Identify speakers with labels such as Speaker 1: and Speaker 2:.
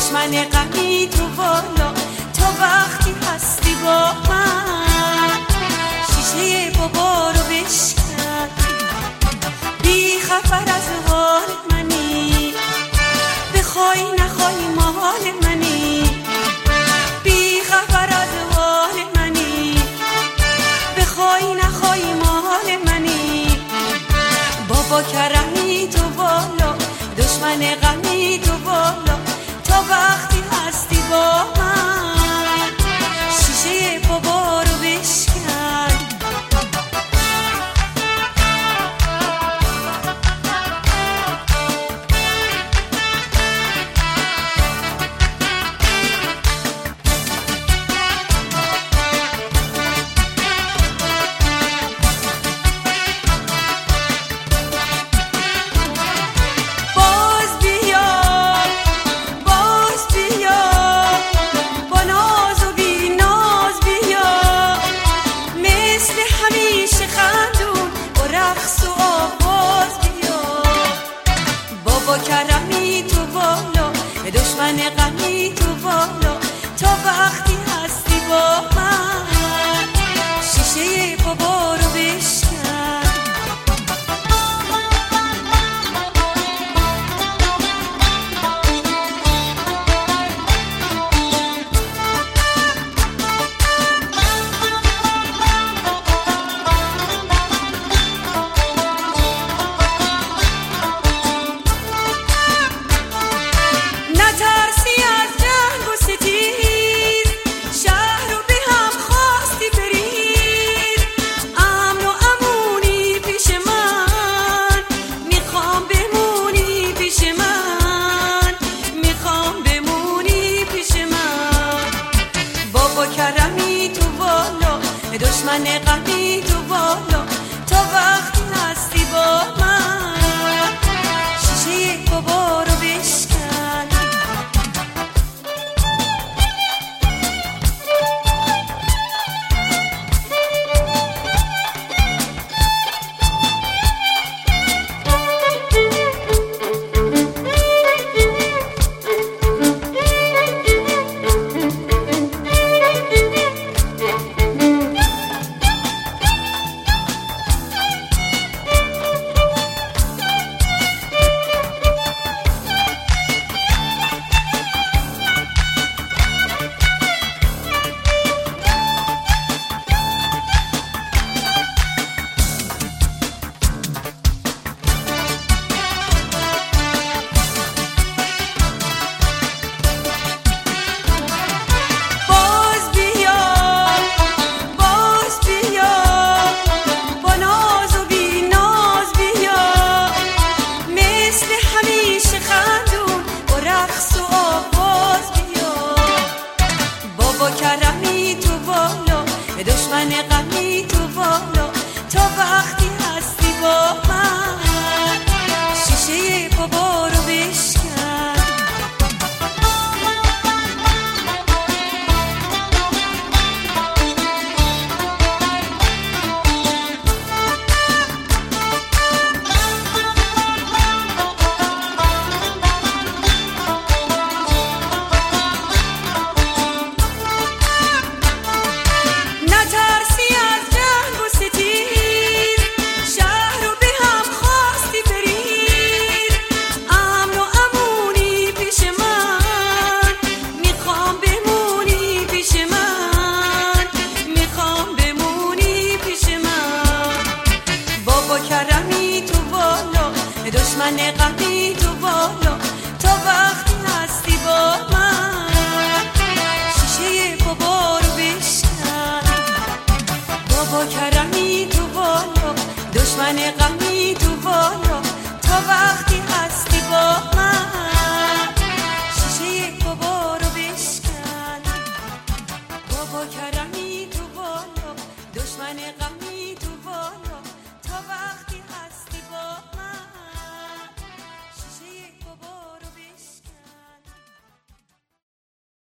Speaker 1: دشمن غمی تو والا، تا وقتی هستی با من شیشه بابا رو بشکن. بی خبر از حال منی، بخوای نخوای مال منی. بی خبر از حال منی، بخوای نخوای مال منی. بابا کرمی تو والا، دشمن غمی تو والا، تا وقتی هستی با من شیشه بابا رو بشکن. کرمی تو بالا، دشمن غمی تو بالا، تا وقتی هستی با من شیشه بابا رو بشکن. دشمن غمی تو بالا، تا وقتی هستی با من شیشه بابا رو بشکن. کرمی تو بالا، دشمن غمی تو بالا، تا وقتی هستی با من شیشه بابا رو بشکن. دشمن غمی تو بالا، تا وقتی هستی با من شیشه بابا رو بشکن. بابا کرمی تو بالا، دشمن غمی تو بالا، تا وقتی هستی با من شیشه بابا رو بشکن. بابا کرمی تو بالا، دشمن غمی